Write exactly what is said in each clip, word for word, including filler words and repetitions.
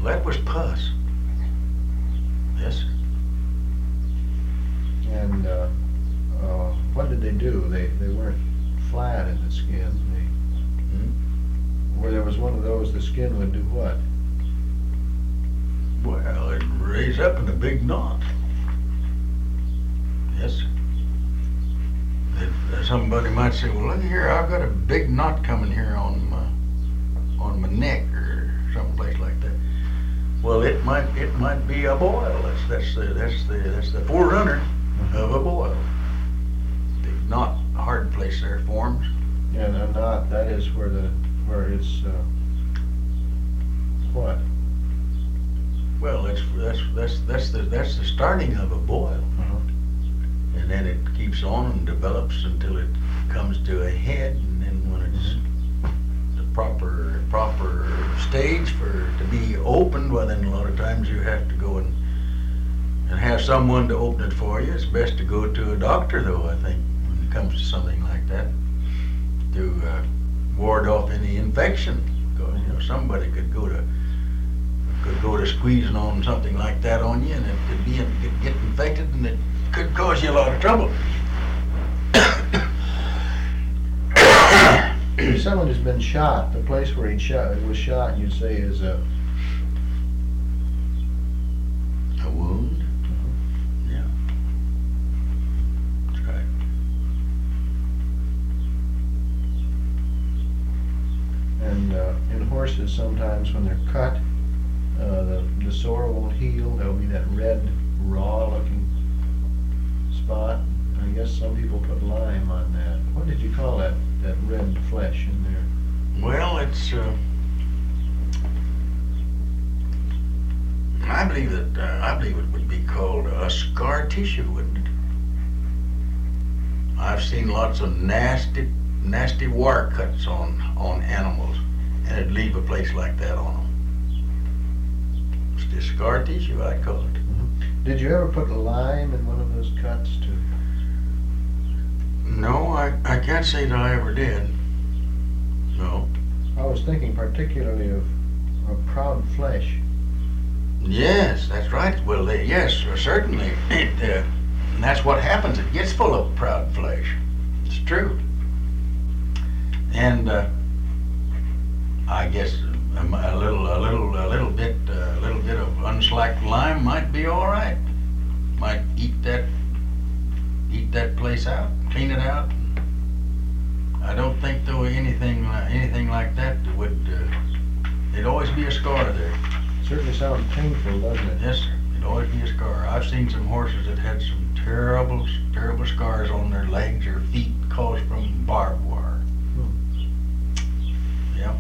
That was pus. Yes, sir. And uh, uh, what did they do? They they weren't flat in the skin. They, Hmm? where there was one of those, the skin would do what? Well, it'd raise up in a big knot. Yes, sir. If, uh, somebody might say, well, look here, I've got a big knot coming here on my, on my neck or someplace like that. Well, it might it might be a boil. That's that's the that's the that's the forerunner of a boil. Big knot, hard place there forms. And a knot, that is where the where it's uh, what? Well, that's that's that's that's the that's the starting of a boil, Uh-huh. and then it keeps on and develops until it comes to a head, and then when it's the proper proper stage for to be opened, well, then a lot of times you have to go and and have someone to open it for you. It's best to go to a doctor, though, I think, when it comes to something like that, to uh, ward off any infection. Because you know somebody could go to could go to squeezing on something like that on you, and it could be get, get infected, and it could cause you a lot of trouble. If someone has been shot, the place where he shot was shot, you'd say is a A wound? Yeah. That's right. and uh, in horses sometimes when they're cut, uh, the the sore won't heal. There'll be that red, raw-looking spot. I guess some people put lime on that. What did you call that? That red flesh in there? Well, it's, uh, I believe that, uh, I believe it would be called a scar tissue, wouldn't it? I've seen lots of nasty, nasty wire cuts on, on animals, and it'd leave a place like that on them. It's just scar tissue, I'd call it. Mm-hmm. Did you ever put lime in one of those cuts too? No, I, I can't say that I ever did. No. I was thinking particularly of, of proud flesh. Yes, that's right. Well, they, yes, certainly. It, uh, and that's what happens. It gets full of proud flesh. It's true. And uh, I guess a, a little, a little, a little bit, uh, a little bit of unslacked lime might be all right. Might eat that, eat that place out, clean it out. I don't think though anything, uh, anything like that would. Uh, there'd always be a scar there. Certainly sounds painful, doesn't it? Yes, sir. It'd always be a scar. I've seen some horses that had some terrible, terrible scars on their legs or feet caused from barbed wire. Hmm. Yep.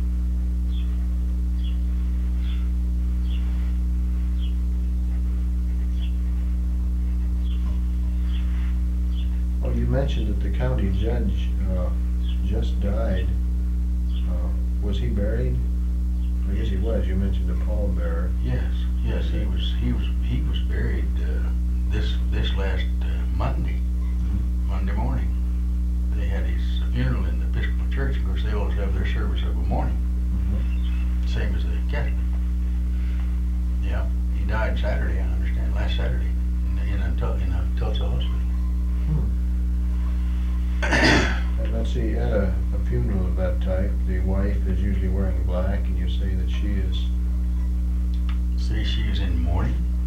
Well, you mentioned that the county judge uh, just died. Uh, was he buried? I guess he was. You mentioned a pallbearer. Yes, yes. He was. He was. He was buried uh, this this last uh, Monday. Mm-hmm. Monday morning. They had his funeral in the Episcopal Church. Of course, they always have their service of a morning, Mm-hmm. same as the Catholic. Yeah. He died Saturday. I understand. Last Saturday in a, in a, in a Tulsa hospital. Hmm. And let's see, at a, a funeral of that type, the wife is usually wearing black, and you say that she is. Say she is in mourning.